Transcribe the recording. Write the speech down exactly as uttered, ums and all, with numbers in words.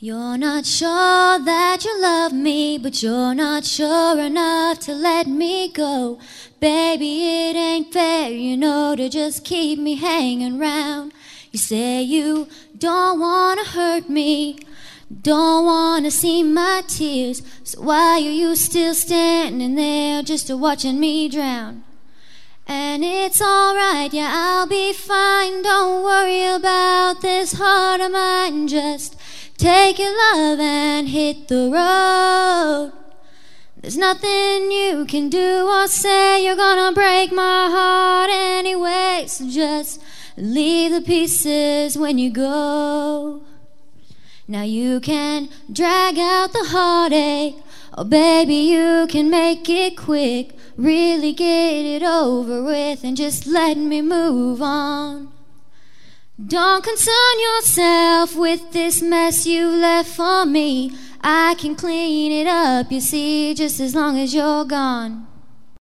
You're not sure that you love me, but you're not sure enough to let me go. Baby, it ain't fair, you know, to just keep me hanging round. You say you don't wanna hurt me, don't wanna see my tears, so why are you still standing there just watching me drown? And it's alright, yeah, I'll be fine, don't worry about this heart of mine. Just take your love and hit the road. There's nothing you can do or say, you're gonna break my heart anyway. So just leave the pieces when you go. Now you can drag out the heartache, oh baby, you can make it quick. Really get it over with and just let me move on. Don't concern yourself with this mess you left for me. I can clean it up, you see, just as long as you're gone.